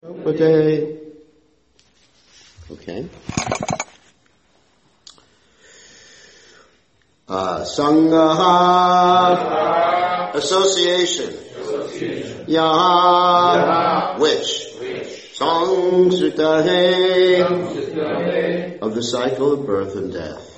Okay. Sangha, association. Yaha, which. Sangsritahe, of the cycle of birth and death.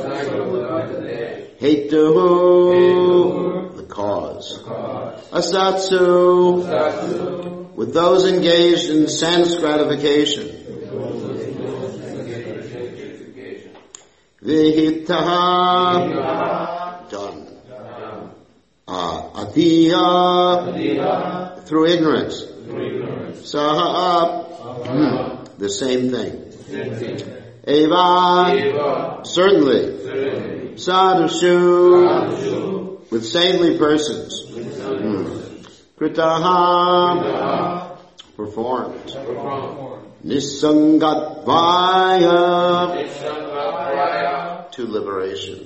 Hetuhu, the cause. Asatsu, with those engaged in sense gratification. Vihitaha, done. Adiya, through ignorance. Saha, the same thing. Eva, certainly. Sadhushu, with saintly persons. Kritaha, performed. Nisangatvaya, to liberation.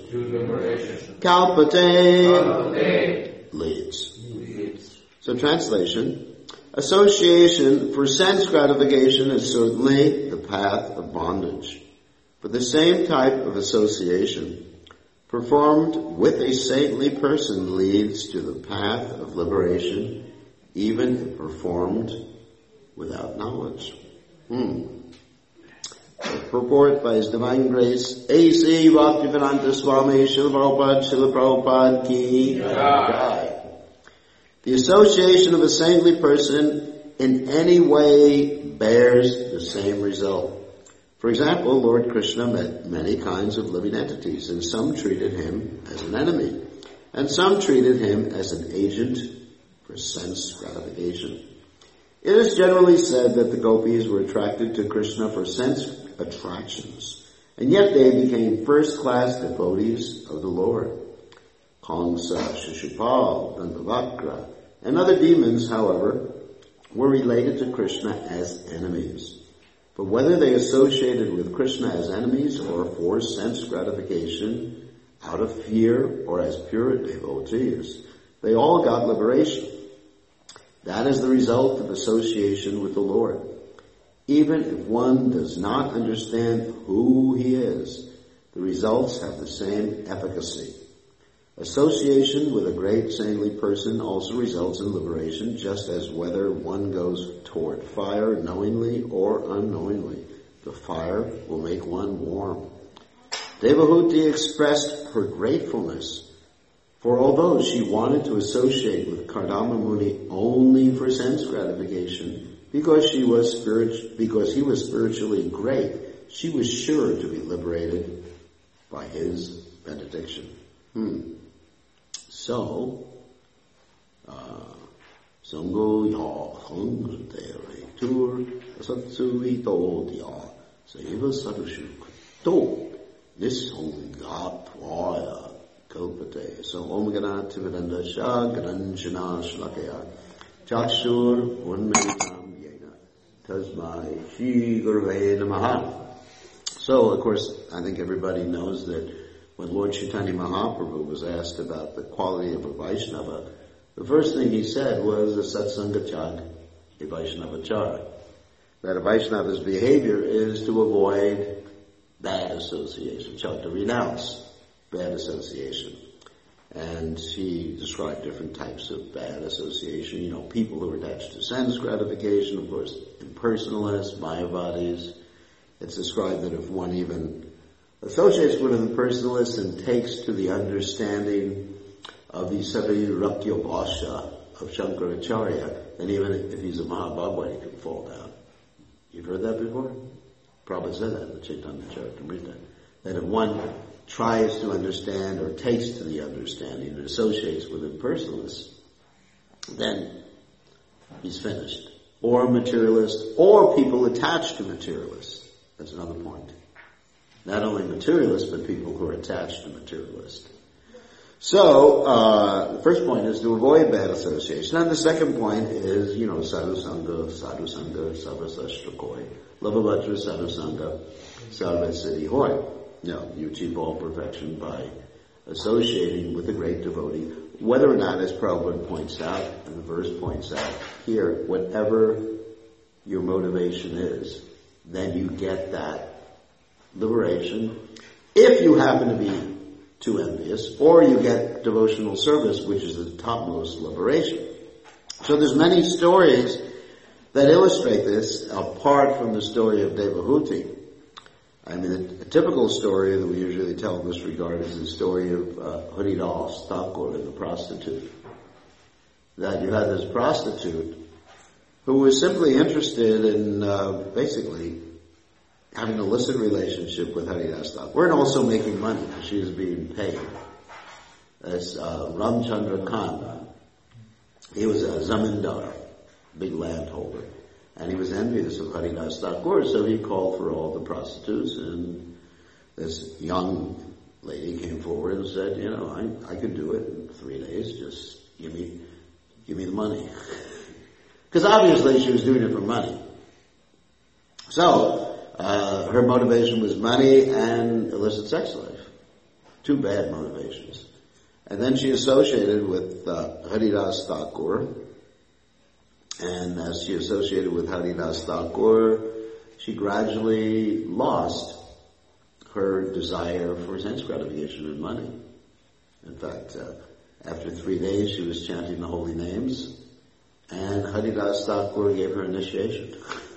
Kalpate, leads. So translation, association for sense gratification is certainly the path of bondage. But the same type of association performed with a saintly person leads to the path of liberation, even if performed without knowledge. Purport by His Divine Grace, A.C. Bhaktivedanta Swami Srila Prabhupada Ki Jai. The association of a saintly person in any way bears the same result. For example, Lord Krishna met many kinds of living entities, and some treated him as an enemy, and some treated him as an agent for sense gratification. It is generally said that the gopis were attracted to Krishna for sense attractions, and yet they became first-class devotees of the Lord. Kamsa, Shishupal, Dandavakra, and other demons, however, were related to Krishna as enemies. But whether they associated with Krishna as enemies or for sense gratification, out of fear or as pure devotees, they all got liberation. That is the result of association with the Lord. Even if one does not understand who He is, the results have the same efficacy. Association with a great saintly person also results in liberation, just as whether one goes toward fire knowingly or unknowingly, the fire will make one warm. Devahuti expressed her gratefulness, for although she wanted to associate with Kardama Muni only for sense gratification, because he was spiritually great, she was sure to be liberated by his benediction. So, Sango ya hong tere tur satsui do dia seva sadushu to nisongatwaya kalpate. So Om Gana Tividanda Shah Gananjana Shlakaya Chakshur Unmeditam Yena Tasmai Shri Gurve Namaha. So, of course, I think everybody knows that when Lord Chaitanya Mahaprabhu was asked about the quality of a Vaishnava, the first thing he said was a satsangachag, a Vaishnavachara. That a Vaishnava's behavior is to avoid bad association, to renounce bad association. And he described different types of bad association, people who are attached to sense gratification, of course, impersonalists, mayavadis. It's described that if one even associates with an impersonalist and takes to the understanding of the Savariraktya Bhasha of Shankaracharya, and even if he's a Mahabhagavad, he can fall down. You've heard that before? Prabhupada said that in the Chaitanya Charitamrita. That if one tries to understand or takes to the understanding and associates with impersonalists, then he's finished. Or materialists, or people attached to materialists. That's another point. Not only materialists, but people who are attached to materialists. So, the first point is to avoid bad association. And the second point is, sadhu sangha, sarvasashtrakoi, lavavatra sadhu sangha, sarvasiddhi hoy. You achieve all perfection by associating with a great devotee, whether or not, as Prabhupada points out, and the verse points out here, whatever your motivation is, then you get that liberation. If you happen to be too envious, or you get devotional service, which is the topmost liberation. So there's many stories that illustrate this, apart from the story of Devahuti. I mean, a typical story that we usually tell in this regard is the story of Haridas Thakur, the prostitute. That you had this prostitute who was simply interested in basically having an illicit relationship with Haridas Thakur, and also making money because she was being paid. That's Ramchandra Khan. He was a zamindar, big landholder, and he was envious of Haridas Thakur, so he called for all the prostitutes, and this young lady came forward and said, I could do it in 3 days, just give me the money. Because obviously she was doing it for money. So, her motivation was money and illicit sex life. 2 bad motivations. And then she associated with Haridas Thakur. And as she associated with Haridas Thakur, she gradually lost her desire for sense gratification and money. In fact, after 3 days she was chanting the holy names, and Haridas Thakur gave her initiation.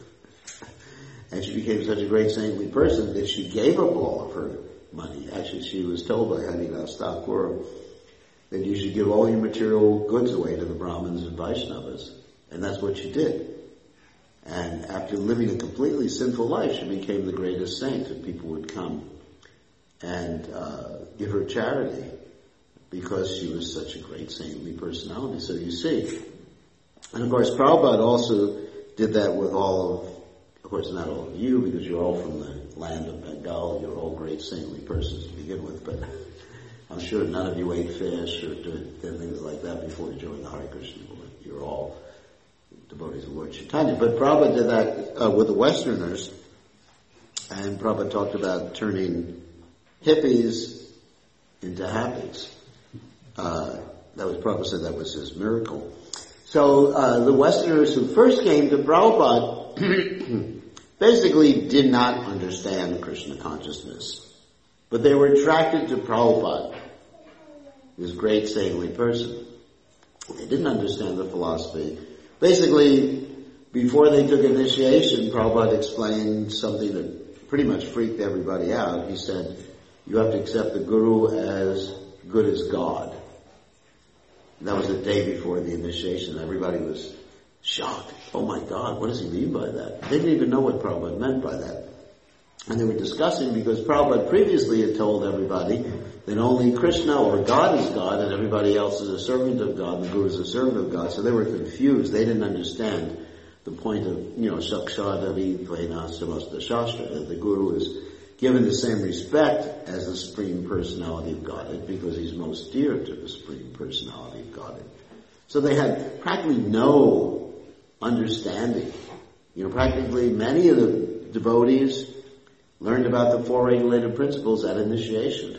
And she became such a great saintly person that she gave up all of her money. Actually, she was told by Haridas Thakur that you should give all your material goods away to the Brahmins and Vaishnavas. And that's what she did. And after living a completely sinful life, she became the greatest saint, and people would come and give her charity because she was such a great saintly personality. So you see. And of course, Prabhupada also did that with all of course not all of you, because you're all from the land of Bengal, you're all great saintly persons to begin with, but I'm sure none of you ate fish or did things like that before you joined the Hare Krishna movement. You're all devotees of Lord Chaitanya. But Prabhupada did that with the Westerners, and Prabhupada talked about turning hippies into happies. That was Prabhupada said that was his miracle. So the Westerners who first came to Prabhupada basically did not understand Krishna consciousness, but they were attracted to Prabhupada, this great saintly person. They didn't understand the philosophy. Basically, before they took initiation, Prabhupada explained something that pretty much freaked everybody out. He said, you have to accept the Guru as good as God. And that was the day before the initiation. Everybody was shocked. Oh my God, what does he mean by that? They didn't even know what Prabhupada meant by that. And they were discussing because Prabhupada previously had told everybody that only Krishna or God is God and everybody else is a servant of God, and the Guru is a servant of God. So they were confused. They didn't understand the point of, Sakshadavi Tvena Samasta Shastra, that the Guru is given the same respect as the Supreme Personality of Godhead because he's most dear to the Supreme Personality of Godhead. So they had practically no understanding. Practically many of the devotees learned about the 4 regulated principles at initiation.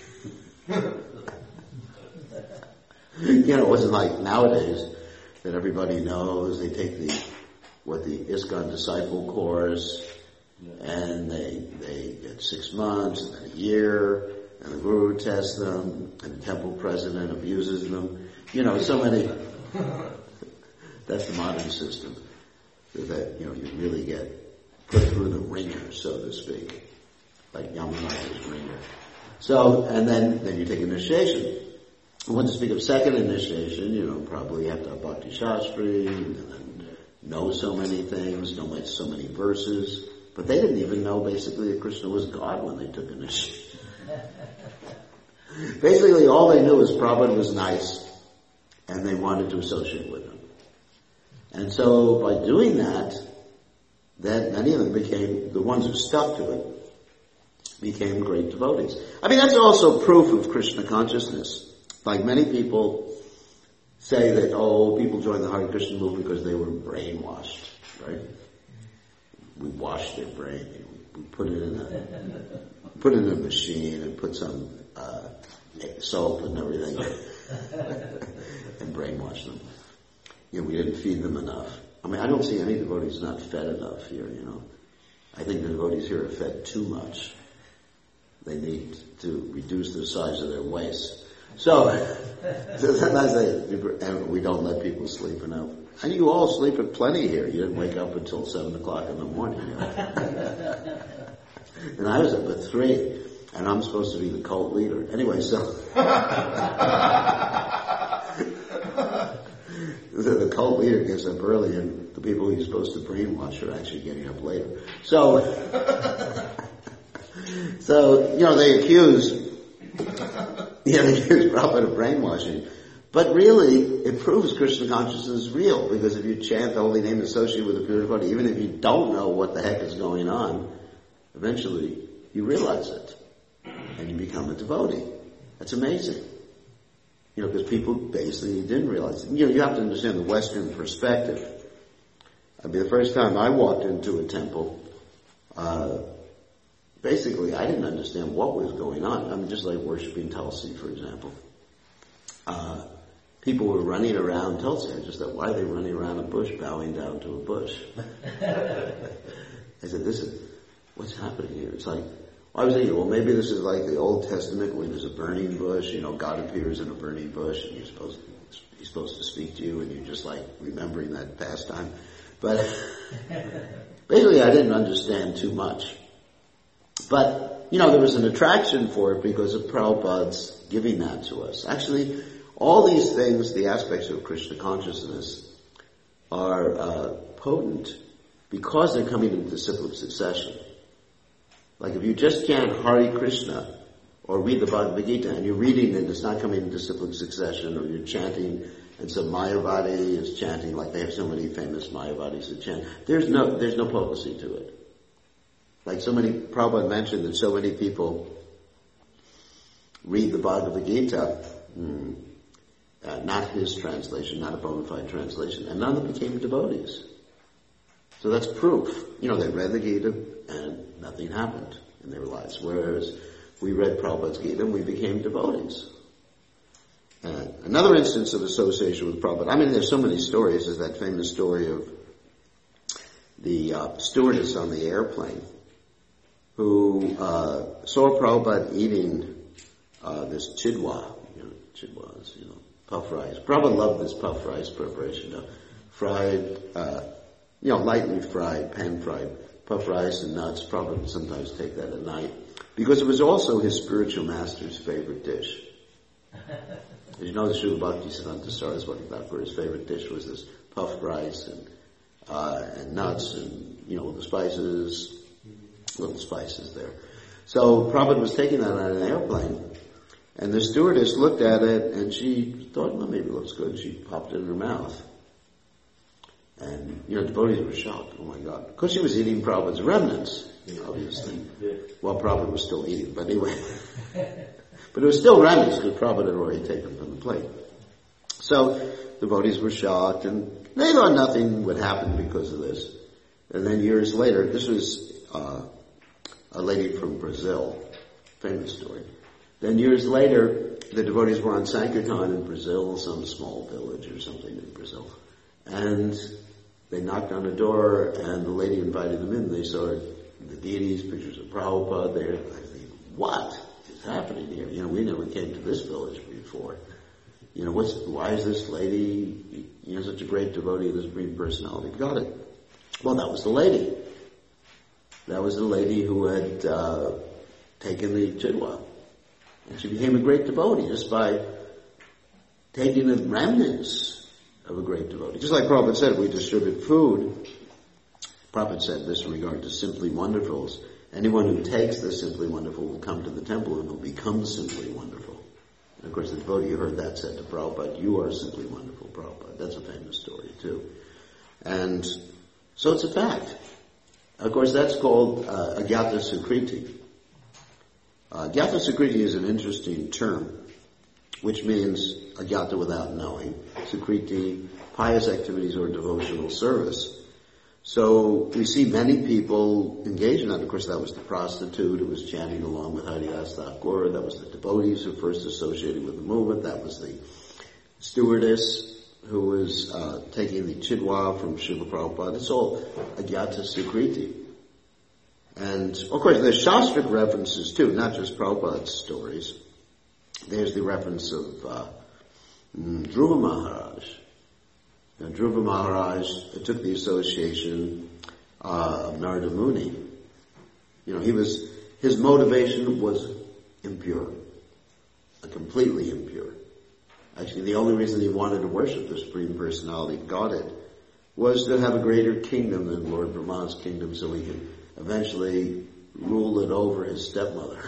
It wasn't like nowadays that everybody knows. They take the ISKCON disciple course, and they get 6 months, and then a year, and the Guru tests them, and the temple president abuses them. So many. That's the modern system. That, you really get put through the ringer, so to speak. Like Yamunana's ringer. So, and then you take initiation. When to speak of second initiation, probably you have to have Bhakti Shastri, and then know so many things, know so many verses. But they didn't even know basically that Krishna was God when they took initiation. Basically all they knew was Prabhupada was nice, and they wanted to associate with him. And so by doing that, then many of them became, the ones who stuck to it, became great devotees. That's also proof of Krishna consciousness. Like many people say that, people joined the Hare Krishna movement because they were brainwashed, right? We washed their brain. We put it in a machine and put some soap and everything and brainwashed them. We didn't feed them enough. I mean, I don't see any devotees not fed enough here, I think the devotees here are fed too much. They need to reduce the size of their waists. So sometimes and we don't let people sleep enough. And you all sleep at plenty here. You didn't wake up until 7 o'clock in the morning. And I was up at 3, and I'm supposed to be the cult leader. Anyway, so the cult leader gets up early, and the people he's supposed to brainwash are actually getting up later. So they accuse Prabhupada of brainwashing. But really, it proves Krishna consciousness is real, because if you chant the holy name associated with a pure devotee, even if you don't know what the heck is going on, eventually you realize it, and you become a devotee. That's amazing. Because people basically didn't realize it. You have to understand the Western perspective. I mean, the first time I walked into a temple, basically I didn't understand what was going on. I mean, just like worshiping Tulsi, for example. People were running around Tulsi. I just thought, why are they running around a bush, bowing down to a bush? I said, what's happening here? It's like, I was thinking, well, maybe this is like the Old Testament when there's a burning bush, God appears in a burning bush and he's supposed to speak to you and you're just like remembering that pastime. But basically I didn't understand too much. But, there was an attraction for it because of Prabhupada's giving that to us. Actually, all these things, the aspects of Krishna consciousness, are potent because they're coming in disciplic succession. Like if you just chant Hare Krishna or read the Bhagavad Gita and you're reading and it's not coming in disciplic succession, or you're chanting and some Mayavadi is chanting, like they have so many famous Mayavadis that chant, there's no potency to it. Like Prabhupada mentioned that so many people read the Bhagavad Gita, not his translation, not a bona fide translation, and none of them became devotees. So that's proof. They read the Gita and nothing happened in their lives. Whereas we read Prabhupada's Gita and we became devotees. Another instance of association with Prabhupada, I mean, there's so many stories. There's that famous story of the stewardess on the airplane who saw Prabhupada eating this chidwa. Chidwas, puff rice. Prabhupada loved this puff rice preparation. Fried, lightly fried, pan-fried puff rice and nuts. Prabhupada would sometimes take that at night because it was also his spiritual master's favorite dish. As you know, the Srila Bhaktisiddhanta Saraswati Thakur, his favorite dish was this puffed rice and nuts and, the spices, little spices there. So Prabhupada was taking that on an airplane, and the stewardess looked at it and she thought, well, maybe it looks good. She popped it in her mouth. And, devotees were shocked. Oh my God. Because she was eating Prabhupada's remnants, obviously. While Prabhupada was still eating. But anyway. But it was still remnants because Prabhupada had already taken from the plate. So, devotees were shocked and they thought nothing would happen because of this. And then years later, this was a lady from Brazil. Famous story. Then years later, the devotees were on Sankirtan in Brazil, some small village or something in Brazil. And they knocked on the door, and the lady invited them in. They saw the deities, pictures of Prabhupada there. I think, what is happening here? We never came to this village before. Why is this lady, such a great devotee, this great personality? Got it. Well, that was the lady. That was the lady who had taken the chidwa. And she became a great devotee just by taking the remnants of a great devotee. Just like Prabhupada said, we distribute food. Prabhupada said this in regard to Simply Wonderfuls. Anyone who takes the Simply Wonderful will come to the temple and will become Simply Wonderful. And of course the devotee who heard that said to Prabhupada, you are Simply Wonderful, Prabhupada. That's a famous story too. And so it's a fact. Of course that's called Agyata Sukriti. Agyata Sukriti is an interesting term, which means agyata without knowing, sukriti, pious activities or devotional service. So we see many people engage in that. Of course, that was the prostitute who was chanting along with Haridas Thakur. That was the devotees who first associated with the movement. That was the stewardess who was taking the Chidwa from Srila Prabhupada. It's all Agyata Sukriti. And, of course, there's Shastric references, too, not just Prabhupada's stories. There's the reference of Dhruva Maharaj. Now, Dhruva Maharaj took the association of Narada Muni. His motivation was impure, completely impure. Actually, the only reason he wanted to worship the Supreme Personality of Godhead was to have a greater kingdom than Lord Brahma's kingdom, so he could eventually rule it over his stepmother.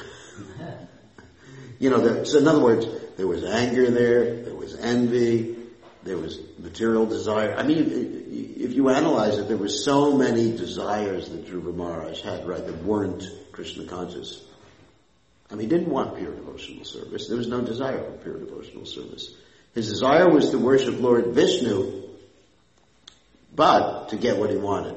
So in other words, there was anger there was envy, there was material desire. I mean, if you analyze it, there were so many desires that Dhruva Maharaj had, right, that weren't Krishna conscious. I mean, he didn't want pure devotional service. There was no desire for pure devotional service. His desire was to worship Lord Vishnu, but to get what he wanted.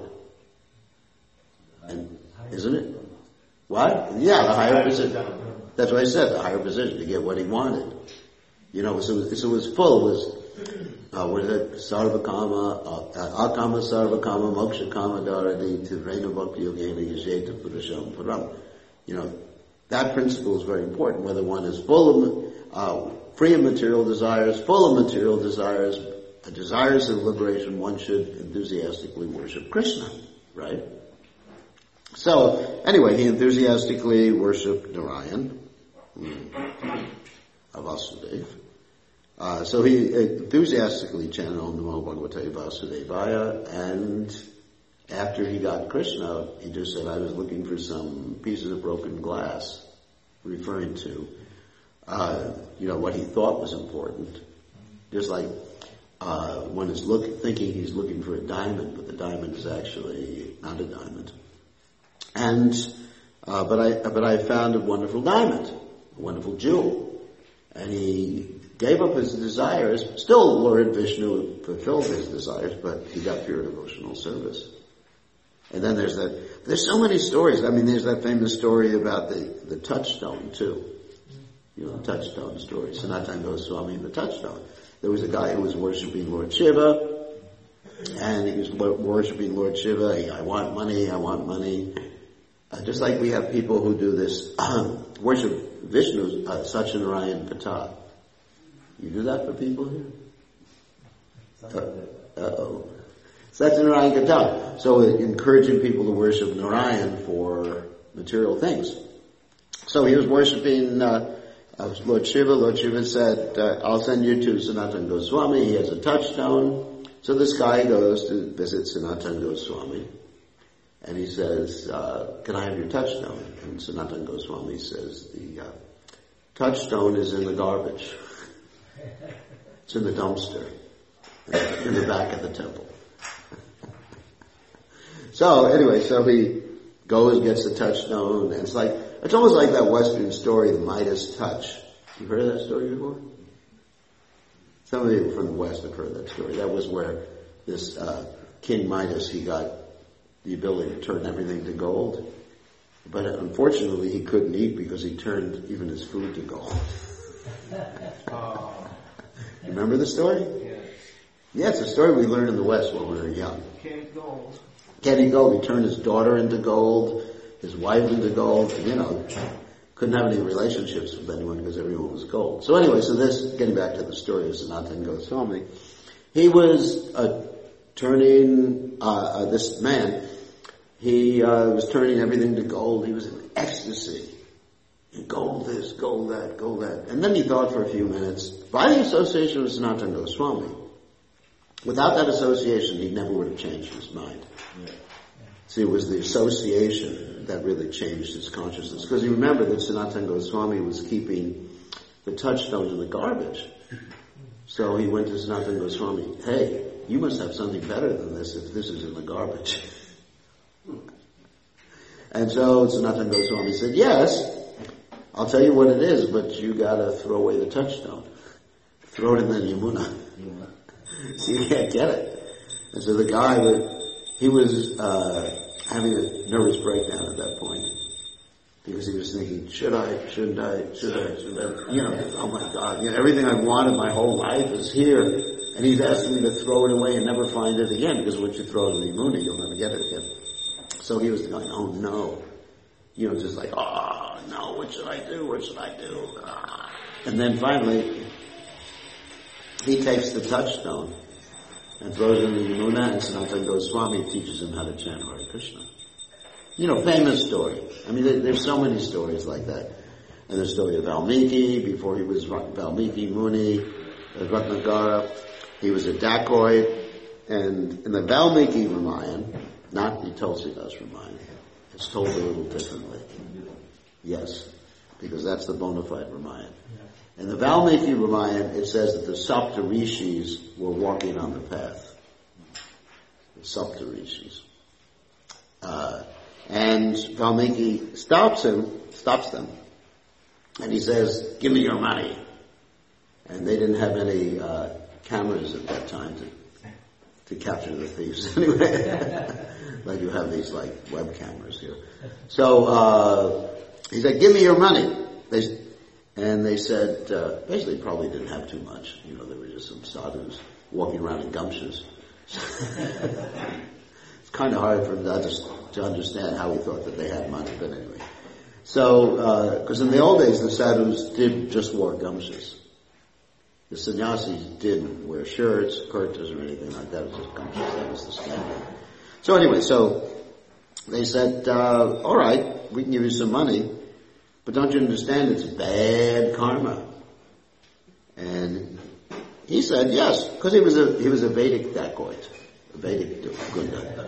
And, isn't it? What? Yeah, the higher position. That's what I said, the higher position, to get what he wanted. So it was full. It was, what is it? Sarvakama, Akama Sarvakama, Moksha Kama Dharani, Tivrena Bhakti Yogena Yajeta Purasham Param. That principle is very important, whether one is full of, free of material desires, full of material desires, desires of liberation, one should enthusiastically worship Krishna, right? So, anyway, he enthusiastically worshipped Narayan, Vasudeva. So he enthusiastically chanted Om Namo Bhagavate Vasudevaya, and after he got Krishna, he just said, I was looking for some pieces of broken glass, referring to, what he thought was important. Just like one is thinking he's looking for a diamond, but the diamond is actually not a diamond. And but I found a wonderful diamond, a wonderful jewel, and he gave up his desires. Still, Lord Vishnu fulfilled his desires, but he got pure devotional service. And then there's so many stories. I mean, there's that famous story about the touchstone too. The touchstone story. Sanatana Goswami and the touchstone. There was a guy who was worshiping Lord Shiva, and he was worshiping Lord Shiva. I want money. Just like we have people who do this, worship Vishnu, Satyanarayan Kata. You do that for people here? Uh-oh. Satyanarayan Kata. So encouraging people to worship Narayan for material things. So he was worshiping Lord Shiva. Lord Shiva said, I'll send you to Sanatana Goswami. He has a touchstone. So this guy goes to visit Sanatana Goswami. And he says, can I have your touchstone? And Sanatana Goswami says, the touchstone is in the garbage. It's in the dumpster. In the back of the temple. So anyway, so he goes, gets the touchstone, and it's almost like that Western story, the Midas touch. You've heard of that story before? Some of you from the West have heard that story. That was where this King Midas, he got the ability to turn everything to gold. But unfortunately he couldn't eat because he turned even his food to gold. You remember the story? Yes. Yeah, it's a story we learned in the West when we were young. Can't eat gold. Can't eat gold. He turned his daughter into gold, his wife into gold, couldn't have any relationships with anyone because everyone was gold. So anyway, getting back to the story of Sanatana Goswami, he was turning, this man, he was turning everything to gold. He was in ecstasy. Gold this, gold that, gold that. And then he thought for a few minutes, by the association with Sanatana Goswami, without that association, he never would have changed his mind. Yeah. See, it was the association that really changed his consciousness. Because you remember that Sanatana Goswami was keeping the touchstone in the garbage. So he went to Sanatana Goswami, hey, you must have something better than this if this is in the garbage. And so Sanatana Goswami said, yes, I'll tell you what it is, but you gotta throw away the touchstone. Throw it in the Yamuna. So you can't get it. And so the guy he was having a nervous breakdown at that point. Because he was thinking, should I, shouldn't I, should I, oh my God, everything I've wanted my whole life is here. And he's asking me to throw it away and never find it again, because once you throw it in the Imuna, you'll never get it again. So he was going, oh no. Just like, oh no, what should I do, what should I do? Ah. And then finally, he takes the touchstone and throws it in the Yamuna, and Sanatana Goswami teaches him how to chant Hare Krishna. Famous story. I mean, there's so many stories like that. And the story of Valmiki, before he was Valmiki Muni, Ratnagara, he was a dacoit, and in the Valmiki Ramayana, not the Tulsidas Ramayana, it's told a little differently. Yes, because that's the bona fide Ramayana. In the Valmiki Ramayana, it says that the Saptarishis were walking on the path. The Saptarishis. And Valmiki stops them, and he says, give me your money. And they didn't have any cameras at that time to capture the thieves anyway. Like you have these web cameras here. So he said, give me your money. And they said, basically probably didn't have too much. They were just some sadhus walking around in gumshoes. It's kind of hard for them to understand how he thought that they had money, but anyway. So, because in the old days, the sadhus did just wear gumshoes. The sannyasis didn't wear shirts, kurtas, or anything like that. It was just gumshoes. That was the standard. So anyway, so they said, all right, we can give you some money, but don't you understand it's bad karma? And he said yes, because he was a Vedic dacoit, a Vedic Gunda.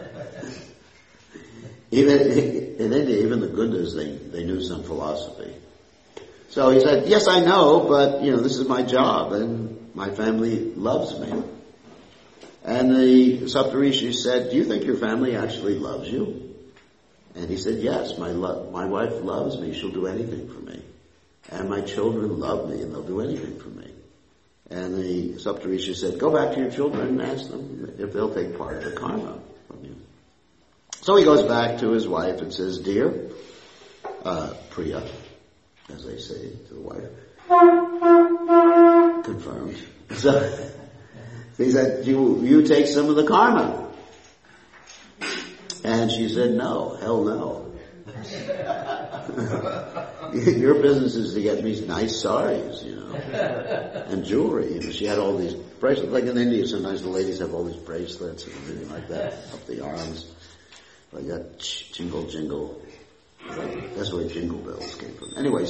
Even in India, even the Gundas, they knew some philosophy. So he said, yes, I know, but this is my job, and my family loves me. And the Saptarishi said, do you think your family actually loves you? And he said, yes, my wife loves me. She'll do anything for me. And my children love me, and they'll do anything for me. And the Saptarishi said, go back to your children and ask them if they'll take part of the karma from you. So he goes back to his wife and says, dear, Priya, as they say to the wife, confirmed. So he said, you take some of the karma. And she said, no, hell no. Your business is to get me nice saris, and jewelry. She had all these bracelets. Like in India, sometimes the ladies have all these bracelets and everything like that up the arms. Like that jingle jingle. That's where jingle bells came from. Anyway,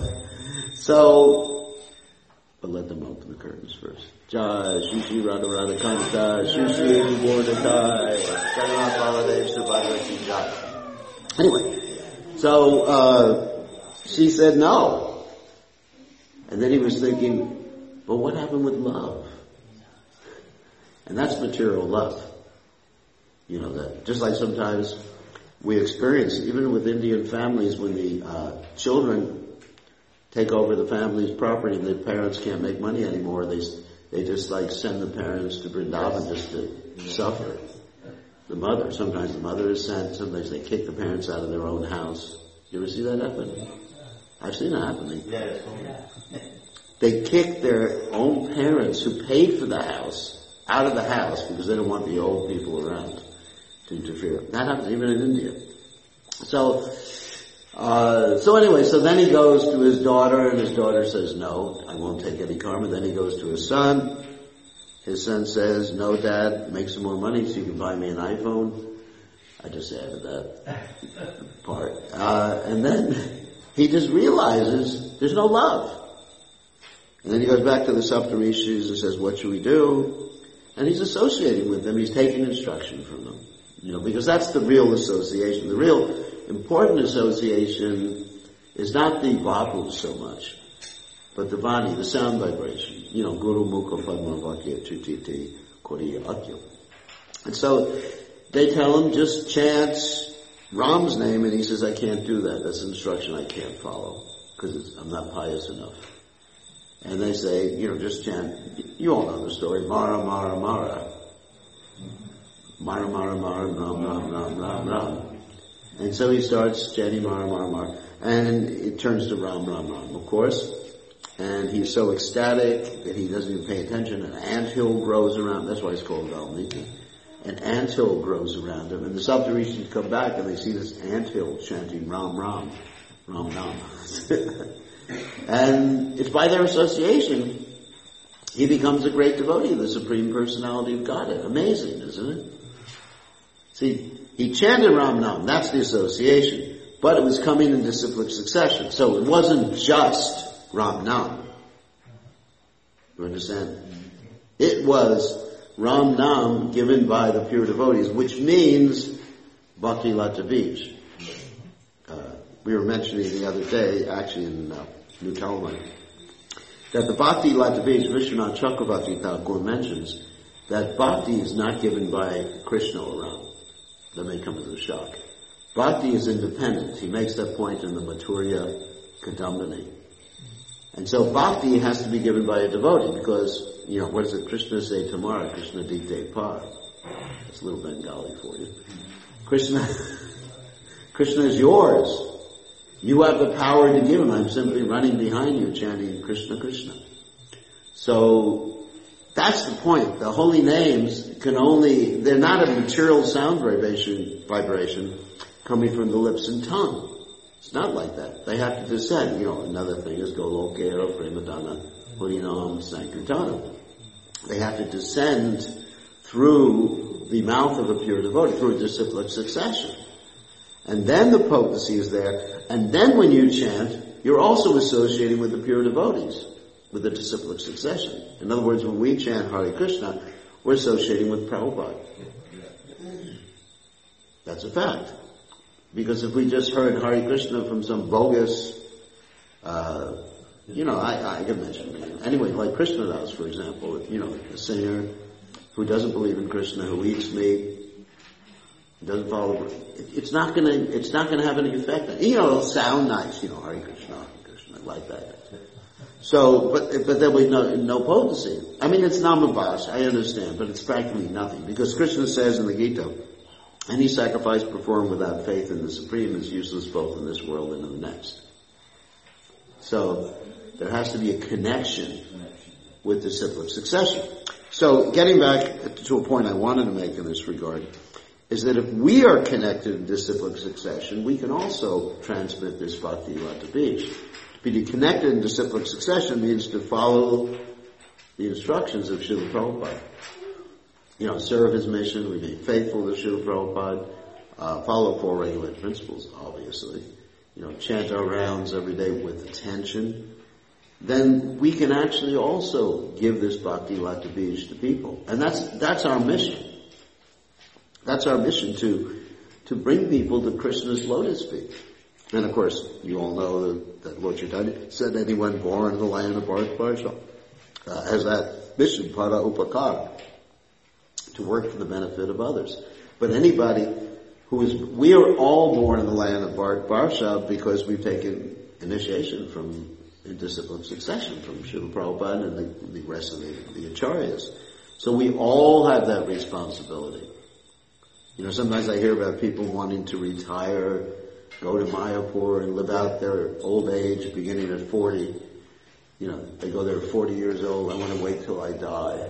but let them open the curtains first. Jai, Shri Radha Radha Kanta, Shri Bordakai, Saranath Baladev Subhadra Jai. Anyway, so she said no. And then he was thinking, but what happened with love? And that's material love. That just like sometimes we experience, even with Indian families, when the children take over the family's property and the parents can't make money anymore, they just send the parents to Vrindavan just to suffer. Sometimes the mother is sent, sometimes they kick the parents out of their own house. You ever see that happen? I've seen it happening. They kick their own parents who paid for the house out of the house because they don't want the old people around to interfere. That happens even in India. So anyway, so then he goes to his daughter, and his daughter says, no, I won't take any karma. Then he goes to his son. His son says, no, Dad, make some more money so you can buy me an iPhone. I just added that part. And then he just realizes there's no love. And then he goes back to the Saptarishis and says, what should we do? And he's associating with them. He's taking instruction from them. Because that's the real association. The real important association is not the vapu so much, but the vani, the sound vibration. Guru Mukha Padma Vakya Chutiti Koriya Akya. And so they tell him, just chant Ram's name, and he says, I can't do that. That's an instruction I can't follow, because I'm not pious enough. And they say, just chant, you all know the story, Mara, Mara, Mara. Mara, Mara, Mara, Ram, Ram, Ram, Ram, Ram. And so he starts chanting Mar, Mar, Mar. And it turns to Ram, Ram, Ram, of course. And he's so ecstatic that he doesn't even pay attention. An anthill grows around. That's why it's called Valmiki. An anthill grows around him. And the Saptarishis come back and they see this anthill chanting Ram, Ram, Ram, Ram. And it's by their association he becomes a great devotee of the Supreme Personality of Godhead. Amazing, isn't it? See, he chanted Ram Nam, that's the association, but it was coming in disciplic succession. So it wasn't just Ram Nam. You understand? It was Ram Nam given by the pure devotees, which means Bhakti Lata Bij. We were mentioning the other day, actually in New Talmud, that the Bhakti Lata Bij, Vishwanath Chakravarti Thakur mentions that Bhakti is not given by Krishna or Ram. That may come as a shock. Bhakti is independent. He makes that point in the Mathurya Kadambini. And so Bhakti has to be given by a devotee because, what does it Krishna say tomorrow? Krishna Dikte Par. That's a little Bengali for you. Krishna is yours. You have the power to give him. I'm simply running behind you chanting Krishna, Krishna. So that's the point. The holy names they're not a material sound vibration coming from the lips and tongue. It's not like that. They have to descend. Another thing is Golokera, Premadana, Harinam, Sankirtana. They have to descend through the mouth of a pure devotee, through a disciplic succession. And then the potency is there. And then when you chant, you're also associating with the pure devotees, with the disciplic succession. In other words, when we chant Hare Krishna, we're associating with Prabhupada. That's a fact. Because if we just heard Hare Krishna from some bogus, I can mention anyway, like Krishnadas, for example, a singer who doesn't believe in Krishna, who eats meat, doesn't follow. It's not gonna have any effect. It'll sound nice, Hare Krishna, like that. So, but there was no potency. I mean, it's namabhash, I understand, but it's practically nothing. Because Krishna says in the Gita, any sacrifice performed without faith in the Supreme is useless both in this world and in the next. So, there has to be a connection with disciplic succession. So, getting back to a point I wanted to make in this regard, is that if we are connected in disciplic succession, we can also transmit this Bhakti Lata Bij. To be connected in disciplic succession means to follow the instructions of Srila Prabhupada. Serve his mission, we be faithful to Srila Prabhupada, follow 4 regulated principles, obviously. Chant our rounds every day with attention. Then we can actually also give this Bhakti Lata Bij to people. And that's our mission. That's our mission, to bring people to Krishna's lotus feet. And of course, you all know that Lord Chaitanya said anyone born in the land of Bharat has that mission, para upakara, to work for the benefit of others. But anybody we are all born in the land of Bharat because we've taken initiation in disciplic succession from Srila Prabhupada and the rest of the acharyas. So we all have that responsibility. Sometimes I hear about people wanting to retire, go to Mayapur and live out their old age beginning at 40. They go there at 40 years old, I want to wait till I die.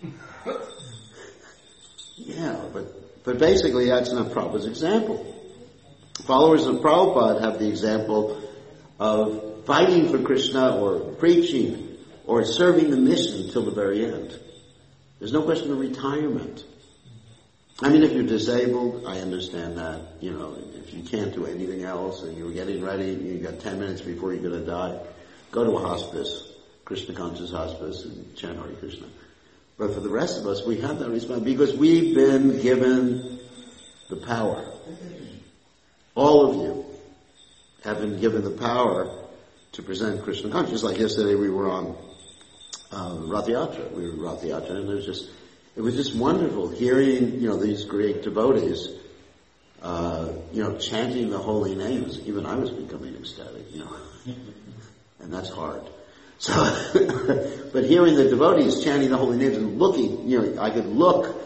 But basically that's not Prabhupada's example. Followers of Prabhupada have the example of fighting for Krishna or preaching or serving the mission till the very end. There's no question of retirement. I mean, if you're disabled, I understand that. If you can't do anything else and you're getting ready, you got 10 minutes before you're going to die, go to a hospice, Krishna conscious hospice, and chant Hare Krishna. But for the rest of us, we have that responsibility because we've been given the power. All of you have been given the power to present Krishna consciousness. Like yesterday we were on Rath Yatra. We were Rath Yatra, and it was just wonderful hearing, these great devotees, chanting the holy names. Even I was becoming ecstatic, and that's hard. So, but hearing the devotees chanting the holy names and looking, I could look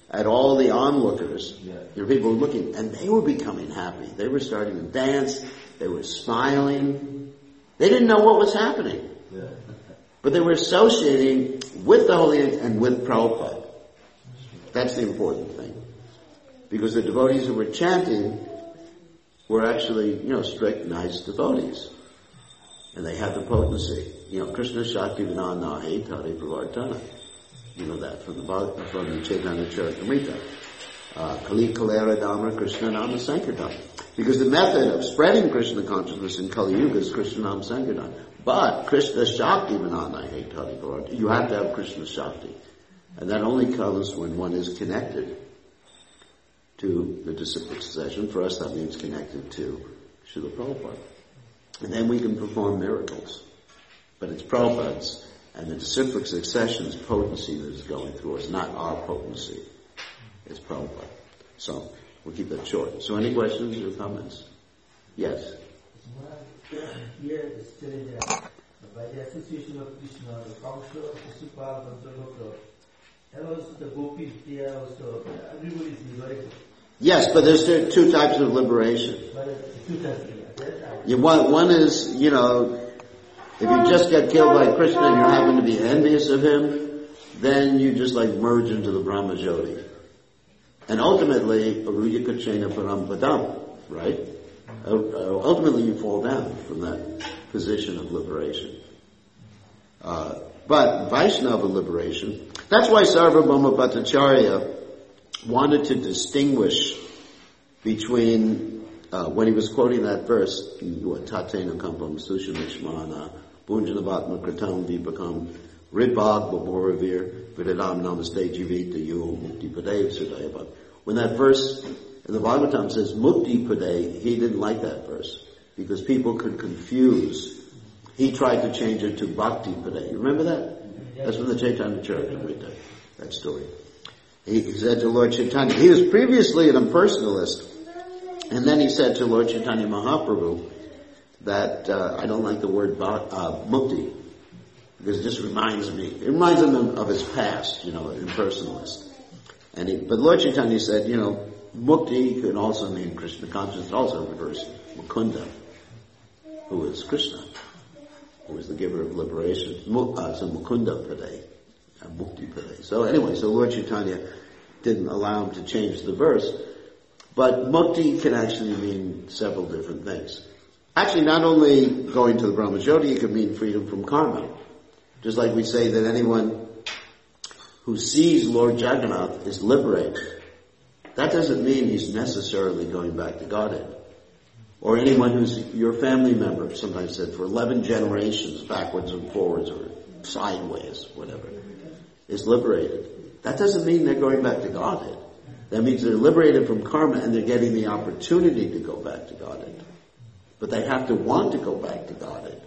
at all the onlookers. There were people looking, and they were becoming happy. They were starting to dance. They were smiling. They didn't know what was happening. But they were associating with the Holy and with Prabhupada. That's the important thing. Because the devotees who were chanting were actually, strict, nice devotees. And they had the potency. Krishna Shakti Vinanahe Tare Pravartana. You know that from the Chaitanya Charitamrita. Kali Kalera Dhamma Krishna Nama Sankirtan. Because the method of spreading Krishna consciousness in Kali Yuga is Krishna Nama Sankirtan. But Krishna Shakti Vinanahe Tare Pravartana. You have to have Krishna Shakti. And that only comes when one is connected to the disciplic succession. For us, that means connected to Srila Prabhupada. And then we can perform miracles. But it's Prabhupada's and the disciplic succession's potency that is going through us, not our potency. It's Prabhupada. So, we'll keep that short. So any questions or comments? Yes? Here is telling that by the association of Krishna, the council of Shishupal, and also the gopis, they are also, everybody is liberated. Yes, but there's two types of liberation. One is, if you just get killed by Krishna and you happen to be envious of him, then you just merge into the Brahma Jyoti. And ultimately, Aruya Kachena Parampadam, right? Ultimately you fall down from that position of liberation. But Vaishnava liberation, that's why Sarvabhauma Bhattacharya wanted to distinguish between, when he was quoting that verse, Tatena Kampam Sushamishmana, Bunjanavatma Kratam Vipakam, Ridbhag Baboravir, Vidadam Namaste Jivita Yu Mukti Padev Sudayava. When that verse in the Bhagavatam says Mukti Padev, he didn't like that verse because people could confuse. He tried to change it to Bhakti Padev. You remember that? That's from the Chaitanya Charitamrita, that story. He said to Lord Chaitanya, he was previously an impersonalist, and then he said to Lord Chaitanya Mahaprabhu that I don't like the word mukti, because it just reminds him of his past, impersonalist. But Lord Chaitanya said, mukti could also mean Krishna consciousness, also refers to Mukunda, who is Krishna, who is the giver of liberation. So Mukunda Padai. Mukti Padai. So anyway, Lord Chaitanya didn't allow him to change the verse. But mukti can actually mean several different things. Actually, not only going to the Brahma Jyoti, it could mean freedom from karma. Just like we say that anyone who sees Lord Jagannath is liberated. That doesn't mean he's necessarily going back to Godhead. Or anyone who's your family member, sometimes said for 11 generations, backwards and forwards or sideways, whatever, is liberated. That doesn't mean they're going back to Godhead. That means they're liberated from karma and they're getting the opportunity to go back to Godhead. But they have to want to go back to Godhead.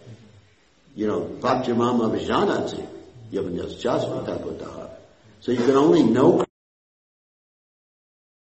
Bhakti Mama Vijanati, Yavanyas Jasva Tapodaha. So you can only know